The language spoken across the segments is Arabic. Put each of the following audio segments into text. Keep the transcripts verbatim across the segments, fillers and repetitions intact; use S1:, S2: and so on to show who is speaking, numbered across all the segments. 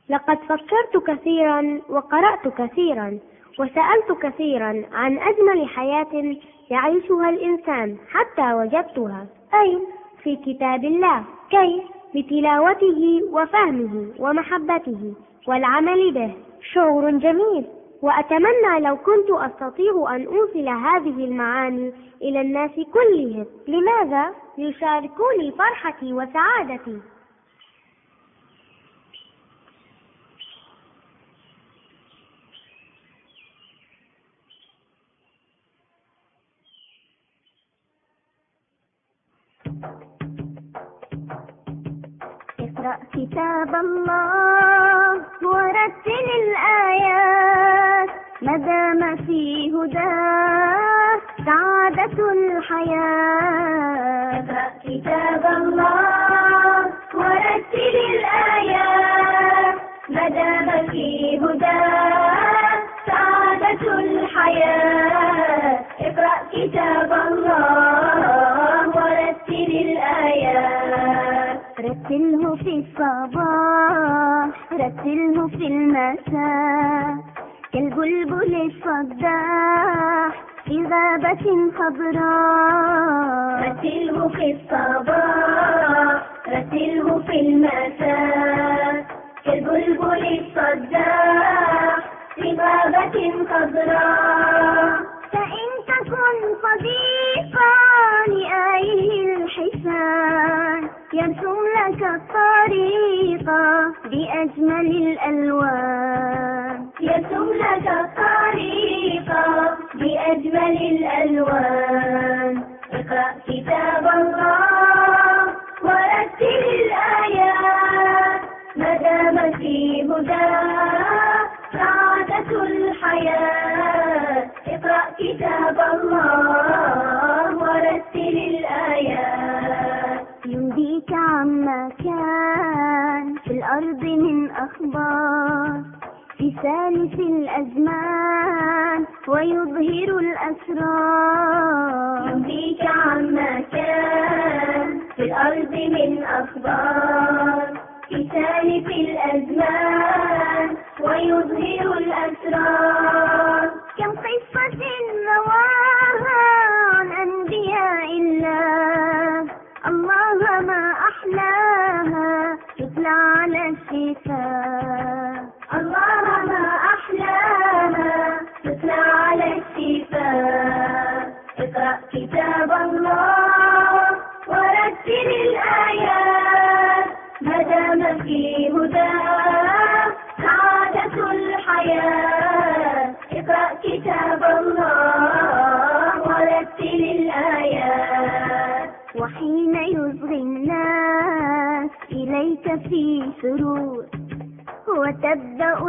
S1: لقد فكرت كثيرا وقرأت كثيرا وسألت كثيرا عن أجمل حياة يعيشها الإنسان حتى وجدتها. أين؟ في كتاب الله. كيف؟ بتلاوته وفهمه ومحبته والعمل به. شعور جميل، وأتمنى لو كنت أستطيع أن أوصل هذه المعاني إلى الناس كلهم. لماذا؟ ليشاركوني فرحتي وسعادتي. اقرأ كتاب الله ورتل الآيات، ما دام في هداه سعادة الحياة. اقرأ كتاب الله ورتل الآيات، ما دام في هداه سعادة الحياة. اقرأ كتاب الله ورتل الآيات، رتله في الصباح رتله في المساء، كالبلبل الصداح في غابة خضراء. رتله في الصباح رتله في المساء، كالبلبل الصداح في غابة خضراء. فإن تكن صديقا لآيه الحسان، يرسم لك الطريق بأجمل الألوان. يرسم لك الطريق بأجمل الألوان. اقرأ كتاب الله ورتل الآيات، ما دام في هداه سعادة الحياة. اقرأ كتاب الله ورتل الآيات، ينبيك عما كان في الأرض من أخبار، في ثالث الأزمان ويظهر الأسرار. ينبيك عما كان في الأرض من أخبار، في ثالث الأزمان ويظهر الأسرار. كم قصة رواها عن أنبياء الله، الله ما أحلاها تتلى على الشفاه. الله ما أحلاها تتلى على الشفاه. اقرأ كتاب الله ورتل الآيات، ما دام في هداه سعادة الحياة. اقرأ كتاب الله ورتل الآيات، وحين يصغي الناس إليك في سرور، وتبدأ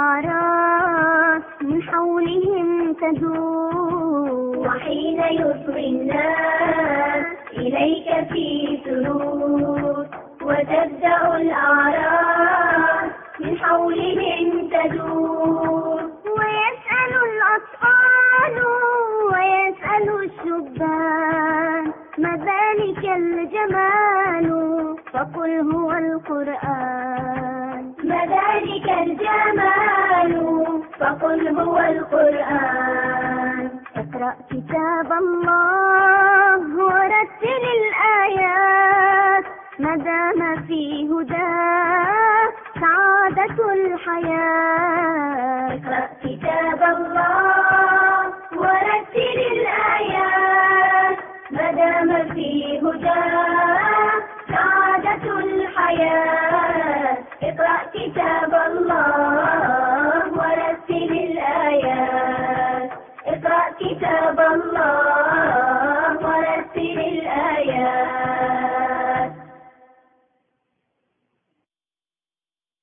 S1: الأعراس من حولهم تدور. وحين يصغي الناس إليك في سرور، وتبدأ الأعراس من حولهم تدور. ويسأل الأطفال ويسأل الشبان، ما ذلك الجمال فقل هو القرآن. ما ذلك الجمال فقل هو القرآن. اقرأ كتاب الله ورتل الآيات، ما دام في هداه سعادة الحياة. اقرأ كتاب الله ورتل الآيات، ما دام في هداه سعادة الحياة. اقرأ كتاب الله ورتل الآيات، اقرأ كتاب